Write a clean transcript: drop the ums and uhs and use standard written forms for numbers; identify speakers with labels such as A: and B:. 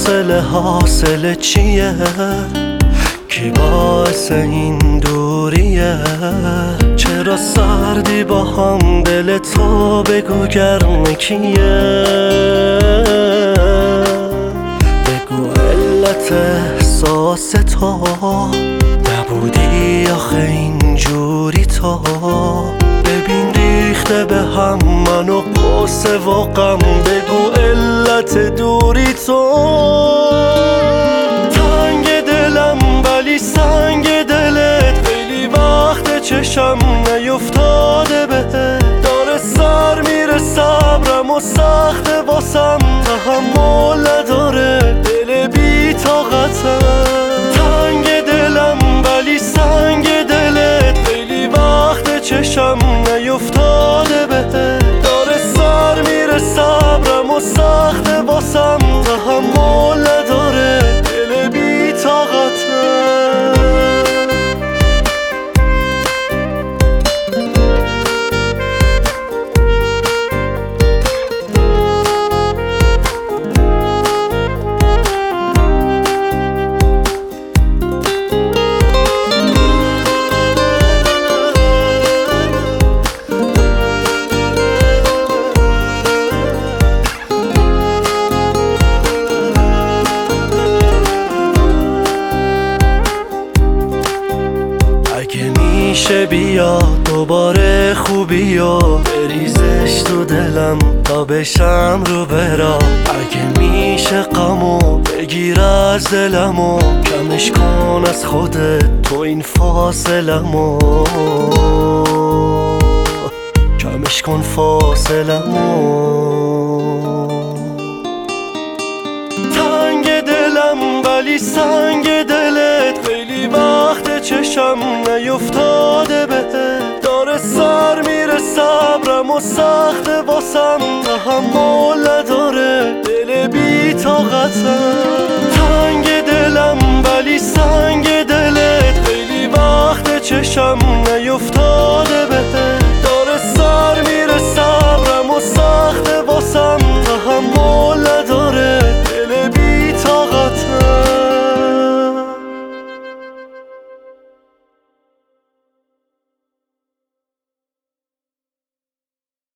A: فاصله حاصل چیه؟ کی باعث این دوریه؟ چرا سردی با هم دل تو بگو گرم کیه؟ بگو علت احساس تو نبودی آخه اینجوری تو. ببین ریخته به هم منو قصه و غم، بگو علت دوری تو. تنگ دلم ولی سنگ دلت، خیلی وقت چشم نیفتاده بهت. داره سر میره صبرم و سخت واسم، تحمل نداره دل بی طاقتم. تنگ دلم ولی سنگ دلت، خیلی وقت چشم نیفتاده بهت. داره سر میره صبرم و سخت واسم، تحمل نداره دل بی طاقتم. میشه بیا دوباره خوبی و بریزش تو دلم تا بشم رو برا. اگه میشه غمو بگیر از دلمو، کمش کن از خودت تو این فاصلمو. کمش کن فاصلمو. تنگ دلم ولی سنگ دلت، خیلی وقت چشم نیفتاده بهت. داره سر میره صبرم و سخت واسم، تحمل نداره دل بی طاقتم. تنگ دلم ولی سنگ دلت، خیلی وقت چشم